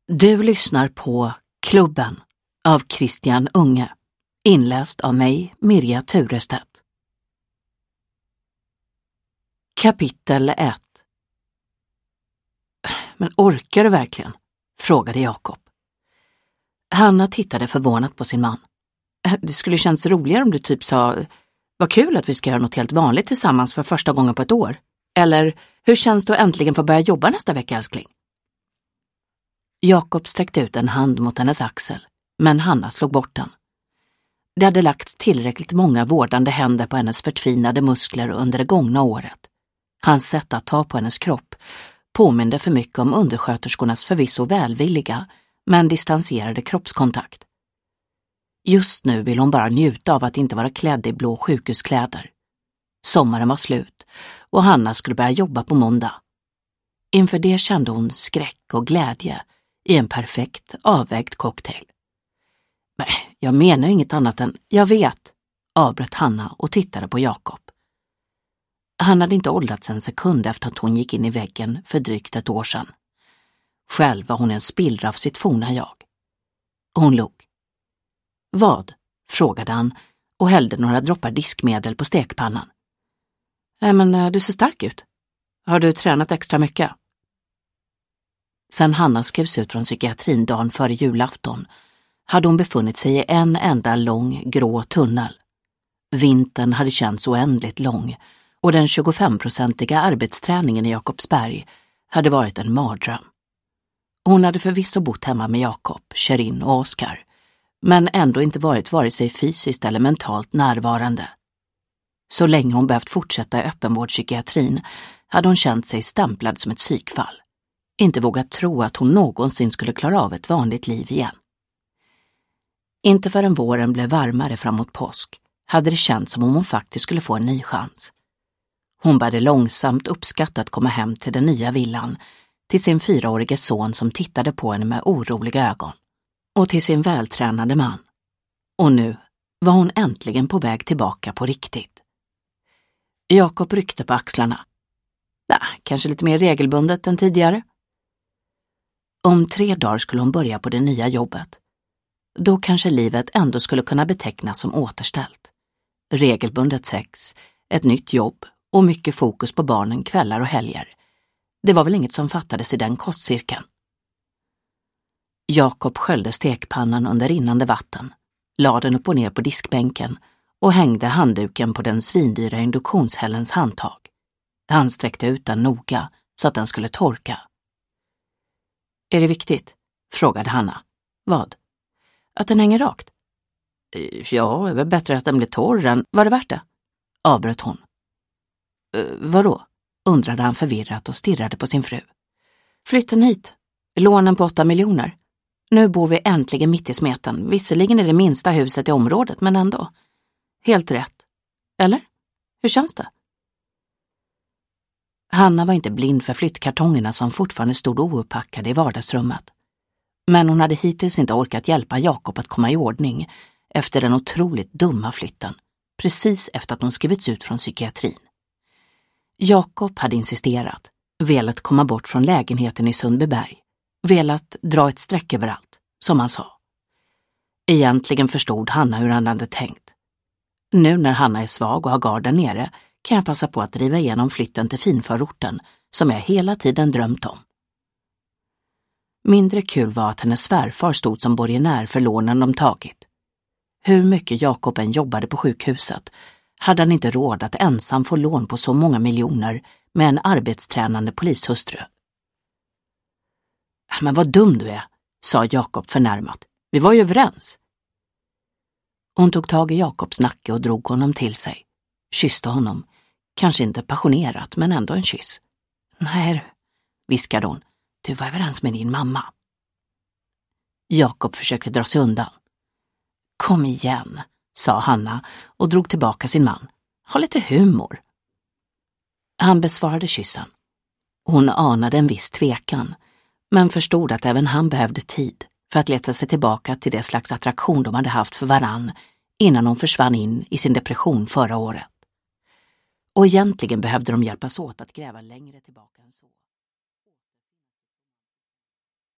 Du lyssnar på Klubben av Christian Unge, inläst av mig, Mirja Turestedt. Kapitel 1. Men orkar du verkligen? Frågade Jakob. Hanna tittade förvånat på sin man. Det skulle kännas roligare om du typ sa: vad kul att vi ska göra något helt vanligt tillsammans för första gången på ett år. Eller, hur känns det att äntligen få börja jobba nästa vecka, älskling? Jakob sträckte ut en hand mot hennes axel, men Hanna slog bort den. Det hade lagts tillräckligt många vårdande händer på hennes förtvinade muskler under det gångna året. Hans sätt att ta på hennes kropp påminde för mycket om undersköterskornas förvisso välvilliga, men distanserade kroppskontakt. Just nu vill hon bara njuta av att inte vara klädd i blå sjukhuskläder. Sommaren var slut och Hanna skulle börja jobba på måndag. Inför det kände hon skräck och glädje i en perfekt avvägd cocktail. Nej, jag menar inget annat än, jag vet, avbröt Hanna och tittade på Jakob. Han hade inte åldrats en sekund efter att hon gick in i väggen för drygt ett år sedan. Själv var hon en spillra av sitt forna jag. Hon log. Vad? Frågade han och hällde några droppar diskmedel på stekpannan. Men du ser stark ut. Har du tränat extra mycket? Sen Hanna skrevs ut från psykiatrin dagen före julafton hade hon befunnit sig i en enda lång grå tunnel. Vintern hade känts oändligt lång och den 25-procentiga arbetsträningen i Jakobsberg hade varit en mardröm. Hon hade förvisso bott hemma med Jakob, Sherin och Oskar, men ändå inte varit vare sig fysiskt eller mentalt närvarande. Så länge hon behövt fortsätta i öppenvårdspsykiatrin hade hon känt sig stämplad som ett psykfall. Inte vågat tro att hon någonsin skulle klara av ett vanligt liv igen. Inte förrän våren blev varmare framåt påsk hade det känts som om hon faktiskt skulle få en ny chans. Hon började långsamt uppskatta att komma hem till den nya villan, till sin 4-årige son som tittade på henne med oroliga ögon, och till sin vältränade man. Och nu var hon äntligen på väg tillbaka på riktigt. Jakob ryckte på axlarna. Kanske lite mer regelbundet än tidigare. Om 3 dagar skulle hon börja på det nya jobbet. Då kanske livet ändå skulle kunna betecknas som återställt. Regelbundet sex, ett nytt jobb och mycket fokus på barnen kvällar och helger. Det var väl inget som fattades i den kostcirkeln. Jakob sköljde stekpannan under rinnande vatten, lade den upp och ner på diskbänken och hängde handduken på den svindyra induktionshällens handtag. Han sträckte ut den noga så att den skulle torka. Är det viktigt? Frågade Hanna. Vad? Att den hänger rakt? Ja, det är väl bättre att den blir torr än... Var det värt det? Avbröt hon. Vadå? Undrade han förvirrat och stirrade på sin fru. Flytten hit. Lånen på 8 miljoner. Nu bor vi äntligen mitt i smeten. Visserligen är det minsta huset i området, men ändå. Helt rätt. Eller? Hur känns det? Hanna var inte blind för flyttkartongerna som fortfarande stod ouppackade i vardagsrummet. Men hon hade hittills inte orkat hjälpa Jakob att komma i ordning efter den otroligt dumma flytten, precis efter att hon skrivits ut från psykiatrin. Jakob hade insisterat, velat komma bort från lägenheten i Sundbyberg, velat dra ett streck överallt, som han sa. Egentligen förstod Hanna hur han hade tänkt. Nu när Hanna är svag och har garden nere kan jag passa på att driva igenom flytten till finförorten som jag hela tiden drömt om. Mindre kul var att hennes svärfar stod som borgenär för lånen de tagit. Hur mycket Jakob än jobbade på sjukhuset hade han inte råd att ensam få lån på så många miljoner med en arbetstränande polishustru. Men vad dum du är, sa Jakob förnärmat. Vi var ju överens. Hon tog tag i Jakobs nacke och drog honom till sig. Kysste honom. Kanske inte passionerat, men ändå en kyss. Nej, viskade hon. Du var överens med din mamma. Jakob försökte dra sig undan. Kom igen, sa Hanna och drog tillbaka sin man. Ha lite humor. Han besvarade kyssen. Hon anade en viss tvekan, men förstod att även han behövde tid för att leta sig tillbaka till det slags attraktion de hade haft för varann innan hon försvann in i sin depression förra året. Och egentligen behövde de hjälpas åt att gräva längre tillbaka än så.